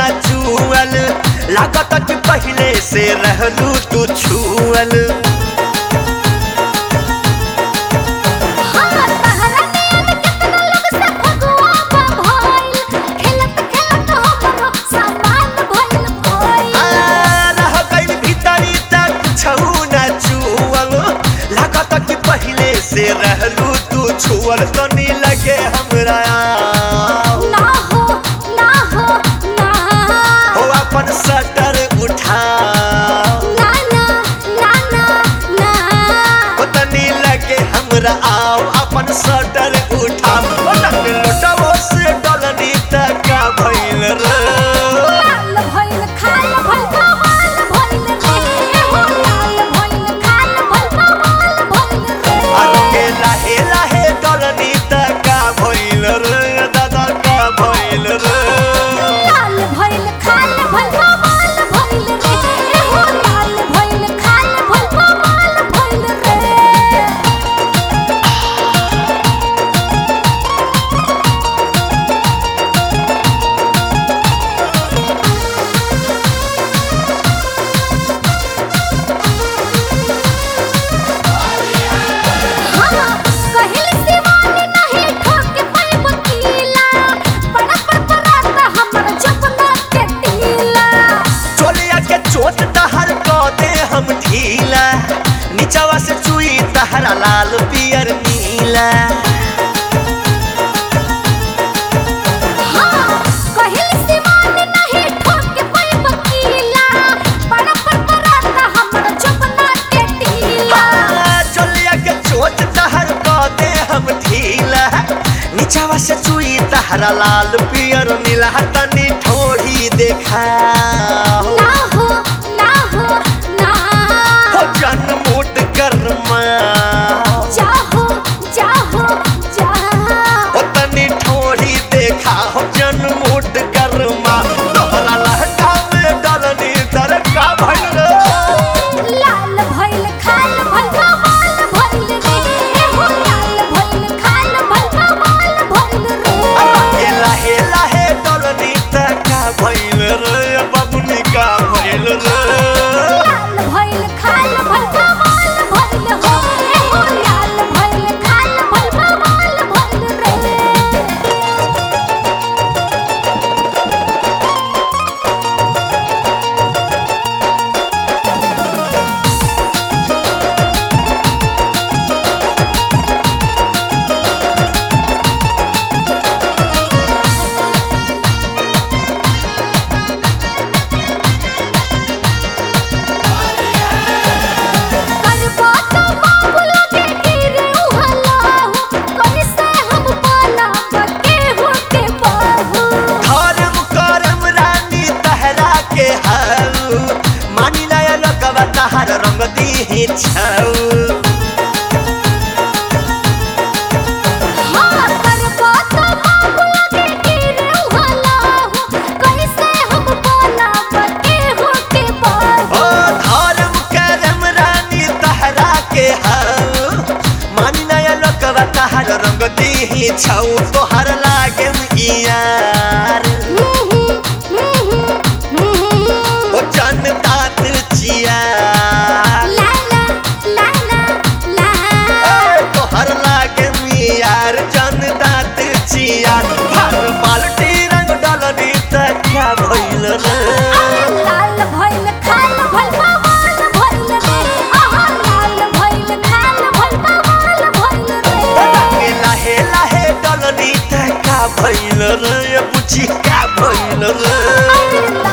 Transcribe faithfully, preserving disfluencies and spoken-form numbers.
ना चुअल लागत कि पहले से रहलू तू छुअल से रहलू तू छुअल तो नी लगे हमरा ना हो ना हो ना हो अपन सटर उठा ना ना ना ना ना हो तनी लगे हमरा आओ अपन सटर उठा ओ लग लोटवो से डलनी तक का भइल रे लाल भइल खाल भइल कमाल भइल रे हो लाल भइल खाल भइल कमाल भइल रे आगे लाहे लाहे डलनी तक का भइल रे दादा का भइल रे लाल भइल खाल भइल कमाल भइल रे हो लाल भइल खाल भइल कमाल भइल रे कहिल सिवानी नहीं ठोके पाई बकीला बड़ा परपराता हमर जपना के टीला चोलिया के चोट तहर को दे हम ढीला नीचवा से चुई तहरा लाल पियर नीला कहिल सिवानी नहीं ठोके पाई बकीला बड़ा परपराता हमर जपना के टीला चोलिया के चोट तहर को दे हम ढीला नीचवा से चुई तहरा लाल पियर नीला तनी ठोड़ी देखा ना हो ना हो ना हो जन मूड कर्मा जाहो जाहो जा हो तनी ठोड़ी देखा हो जन मूड कर्मा तोहरा लहका में डलनी दर का भइल लाल भइल खाल भइल कमाल भइल रे हो लाल भइल खाल भइल कमाल भइल रे लाहे लाहे डलनी तक का भइल रे बबुनी का भइल रे लाल भइल खाल भइल कमाल भइल हो हो लाल भइल खाल भइल कमाल भइल रे करबा तो बाबुला के गिरे उहला हो कैसे हम पाला बके हो के बाहु धर्म करम रानी तहरा के हाउ मानी नया लगवा तहर रंग दी छाऊ हां करबा तो बाबुला के गिरे उहला हो कैसे हम पाला बके हो के बाहु ओ धर्म करम रानी तहरा के हाउ मानी नया लगवा तहर रंग दी छाऊ तोहर लागे यार ओ जन दात चिया ला ला ला ला ला ए, तोहर लागे यार जन दात चिया हर बाल्टी रंग डलनी तक क्या भइल रे लाल भइल खाल भइल कमाल भइल रे आहा लाल भइल खाल भइल कमाल भइल रे लाहे लाहे डलनी तक का भइल रे बुझी का भइल रे अरे